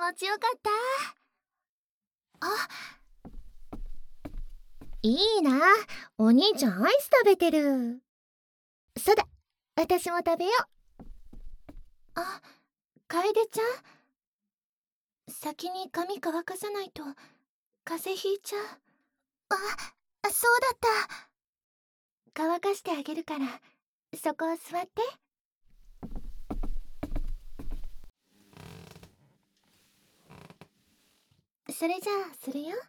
持ちよかった。あ、いいな。お兄ちゃんアイス食べてる。そうだ、私も食べよう。あ、楓ちゃん、先に髪乾かさないと風邪ひいちゃう。そうだった。乾かしてあげるから、そこ座って。それじゃあするよ。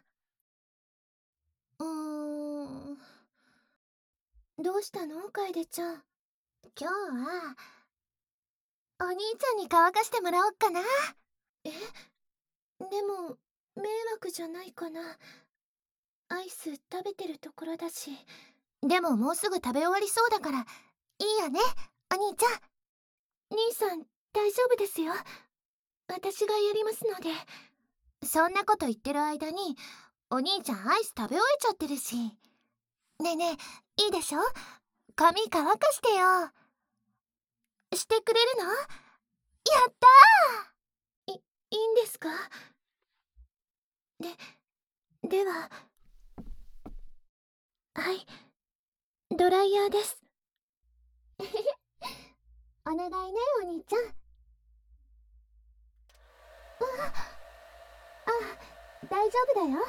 どうしたの楓ちゃん。今日はお兄ちゃんに乾かしてもらおっかな。え、でも迷惑じゃないかな。アイス食べてるところだし。でももうすぐ食べ終わりそうだからいいよね、お兄ちゃん。兄さん大丈夫ですよ、私がやりますので。そんなこと言ってる間にお兄ちゃんアイス食べ終えちゃってるし。ねえねえ、いいでしょ、髪乾かしてよ。してくれるの？やったー。いいんですか？では、はい、ドライヤーです。お願いね、お兄ちゃん。大丈夫だよ。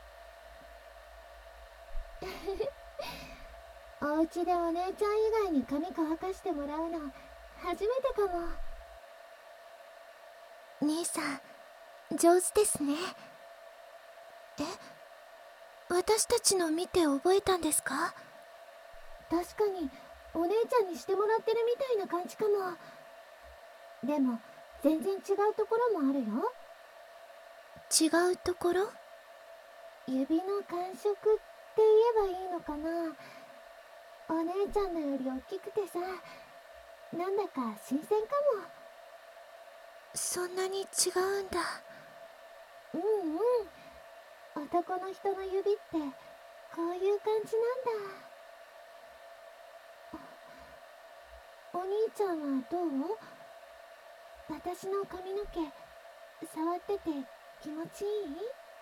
お家でお姉ちゃん以外に髪乾かしてもらうの初めてかも。兄さん上手ですね。私たちの見て覚えたんですか？確かにお姉ちゃんにしてもらってるみたいな感じかも。でも全然違うところもあるよ。違うところ？指の感触って言えばいいのかな。お姉ちゃんのより大きくてさ、なんだか新鮮かも。そんなに違うんだ。うんうん、男の人の指ってこういう感じなんだ。お兄ちゃんはどう？私の髪の毛触ってて気持ちいい？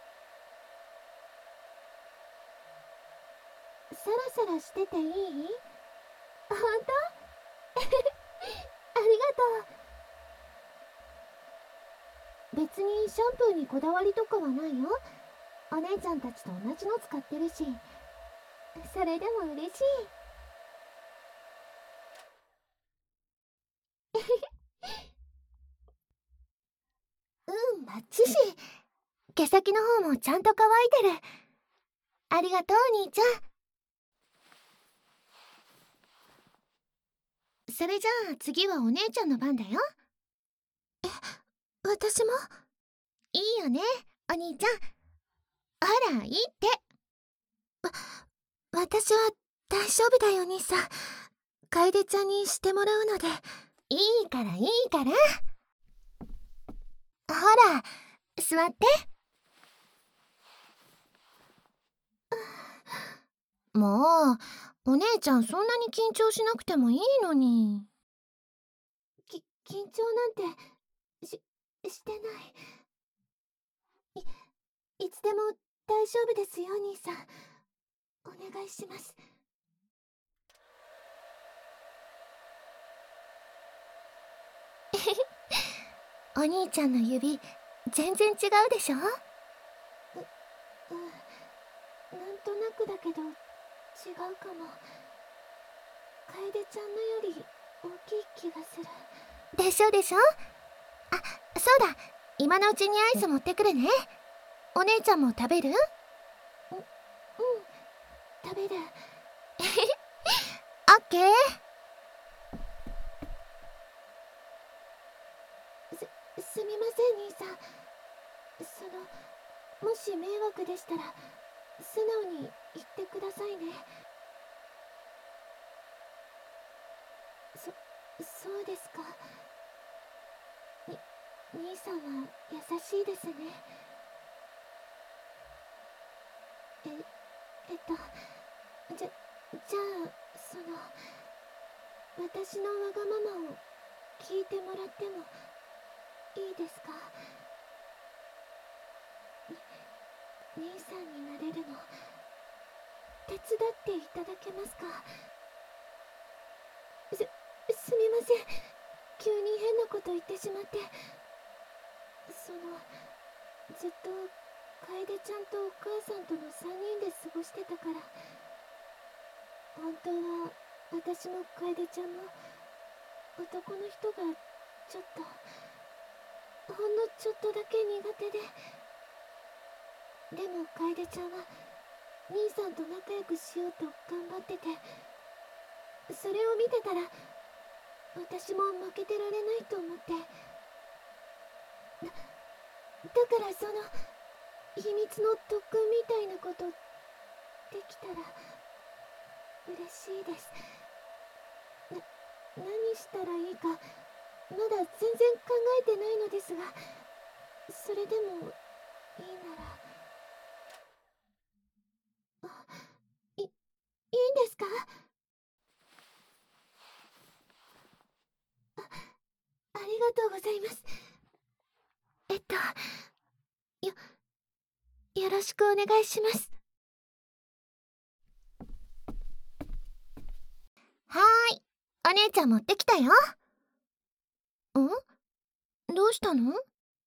サラサラしてていい？本当？ありがとう。別にシャンプーにこだわりとかはないよ。お姉ちゃんたちと同じの使ってるし、それでも嬉しい。バッチシ。毛先の方もちゃんと乾いてる。ありがとう兄ちゃん。それじゃあ次はお姉ちゃんの番だよ。私も？いいよね、お兄ちゃん。ほらいいって。私は大丈夫だよ兄さん。楓ちゃんにしてもらうので。いいからいいから。ほら座って。もうお姉ちゃんそんなに緊張しなくてもいいのに。緊張なんてしてない。いつでも大丈夫ですよ兄さん。お願いします。お兄ちゃんの指全然違うでしょ？なんとなくだけど違うかも。楓ちゃんのより大きい気がする。でしょでしょ。そうだ、今のうちにアイス持ってくるね。お姉ちゃんも食べる？食べる。オッケー。すみません兄さん。もし迷惑でしたら素直に言ってくださいね。そうですか。兄さんは優しいですね。じゃあ私のわがままを聞いてもらってもいいですか？ 兄さんになれるの手伝っていただけますか？すみません、急に変なこと言ってしまって。ずっと楓ちゃんとお母さんとの3人で過ごしてたから。本当は私も楓ちゃんも男の人がちょっと、ほんのちょっとだけ苦手で。でも楓ちゃんは兄さんと仲良くしようと頑張ってて、それを見てたら私も負けてられないと思って。だから秘密の特訓みたいなことできたら嬉しいです。何したらいいかまだ全然考えてないのですが、それでもいいなら。いいんですか？ありがとうございます。よよろしくお願いします。はーい、お姉ちゃん持ってきたよ。ん？どうしたの？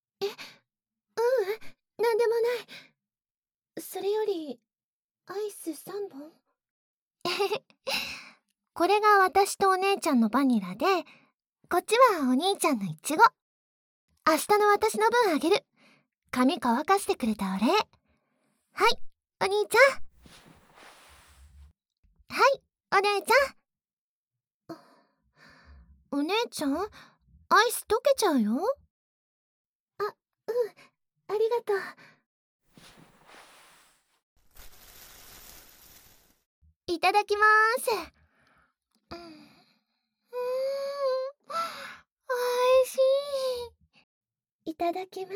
なんでもない。それよりアイス3本これが私とお姉ちゃんのバニラで、こっちはお兄ちゃんのイチゴ。明日の私の分あげる。髪乾かしてくれたお礼。はい、お兄ちゃん。はい、お姉ちゃん。お姉ちゃん、アイス溶けちゃうよ。ありがとう。いただきまーす。おいしい。いただきます。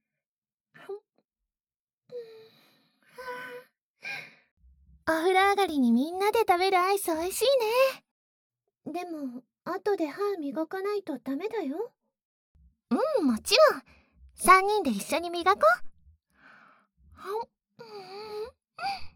お風呂上がりにみんなで食べるアイスおいしいね。でも後で歯磨かないとダメだよ。もちろん。3人で一緒に磨こう。